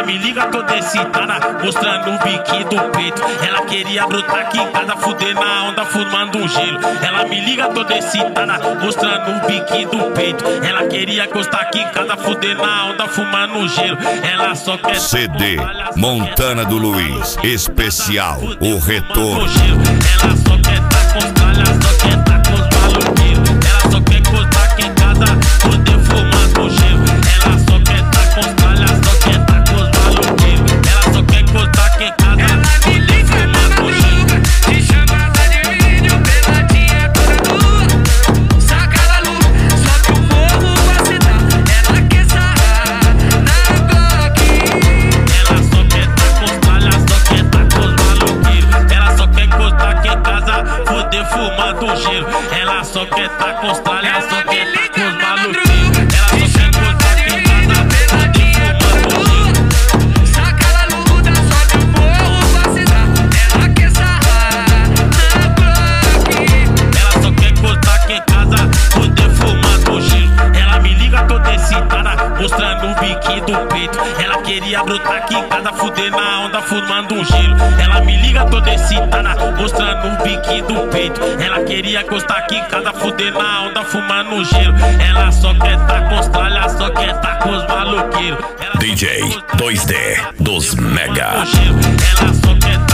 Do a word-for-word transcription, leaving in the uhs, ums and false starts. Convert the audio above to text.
Ela me liga toda excitada, mostrando o biquinho do peito. Ela queria brotar aqui em casa, fuder na onda, fumando um gelo. Ela me liga toda excitada, mostrando o biquinho do peito. Ela queria encostar aqui em casa, fuder na onda, fumando um gelo. Ela só quer C D Montana do Luiz, especial, o retorno. Ela só quer tá com os tralhas, só quer tá com os maluqueiros. Ela só quer encostar aqui em casa, poder fumar com gelo. Ela só quer tá com os tralhas, só quer tá com os maluqueiros. Ela só quer encostar aqui em casa, poder fumar com gelo. Te chamada de vídeo, peladinha toda nua. Saca a luz, sobe o morro pra cidade. Ela quer sarrar na Glock. Ela só quer tá com os tralhas, só quer tá com os maluqueiros. Ela só quer encostar aqui em casa, poder fumar do gelo. Ela só quer tá com os tralhas, só quer tá com os maluqueiros. Ela só quer encostar aqui em casa, poder fumar do gelo. Saca a luda, sobe o morro pra cidade. Ela quer sarrar na Glock. Ela só quer encostar aqui em casa, poder fumar do gelo. Ela me liga toda excitada, mostrando o biquinho do peito. Ela queria brotar aqui em casa, fuder na onda, fumando um gelo. Ela me liga toda excitada, mostrando o biquinho do peito. Ela queria encostar aqui em casa, fuder na onda, fumando um gelo. Ela só quer tá com os tralhas, só quer tá com os maluqueiros. Ela D J dois D dos Mega. Ela só quer